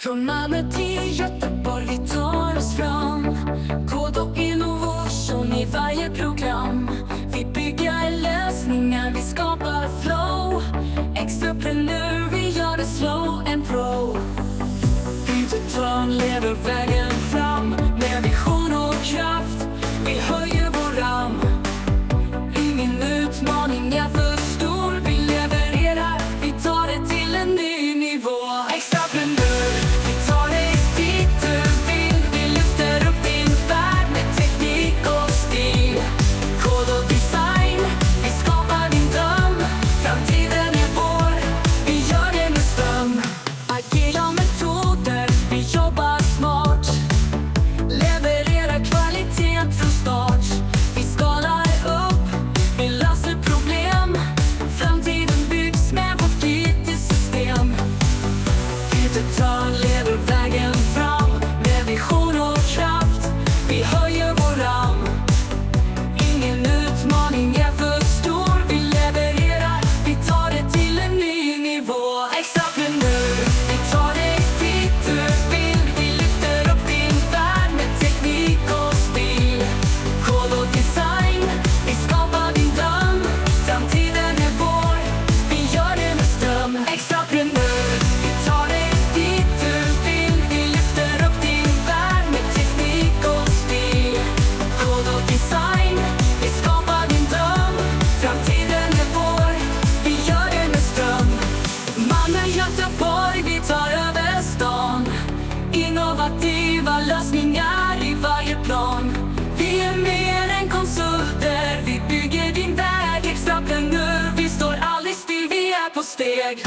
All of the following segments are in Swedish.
Från Malmö till Göteborg vi tar oss fram. Kod och innovation i varje program. Vi bygger lösningar, vi skapar flow. Extraprenör, vi gör det slow and pro. Digital leder vägen fram. Med vision och kraft, vi höjer vår ram. Ingen utmaning är för stor. Vi levererar, vi tar det till en ny nivå. Extraprenör, vi tar dig dit du vill. Vi lyfter upp din värld med teknik och stil. Kod och design, vi skapar din dröm. Framtiden är vår, vi gör det med ström. Agila metoder, vi jobbar smart. Levererar kvalitet från start. Vi skalar upp, vi löser problem. Framtiden byggs med vårt IT-system. Digital leder vägen fram. Med vision och kraft, vi höjer vår ram. Ingen utmaning är för stor. Vi levererar, vi tar det till en ny nivå. Extraprenör, vi tar dig dit du vill. Vi lyfter upp din värld med teknik och stil. Kod och design, vi skapar din dröm. Framtiden är vår, vi gör det med ström. Extraprenör, vi tar dig dit du vill. Vi lyfter upp din värld med teknik och stil. Kod och design, vi skapar din dröm. Framtiden är vår, vi gör det med ström. Malmö, Göteborg, vi tar över stan. Innovativa lösningar i varje plan. Vi är mer än konsulter, vi bygger din väg. Extraprenör, vi står aldrig still, vi är på steg.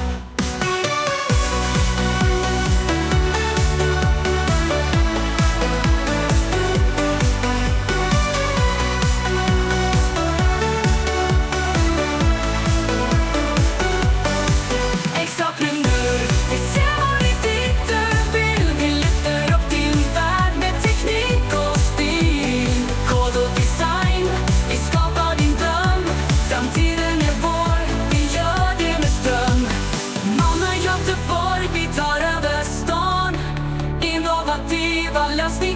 Extraprenör, vi ser var dit du vill. Vi lyfter upp din värld med teknik och stil. Kod och design, vi skapar din dröm. Framtiden är vår, vi gör det med ström. Malmö, Göteborg, vi tar över stan. Innovativa lösningar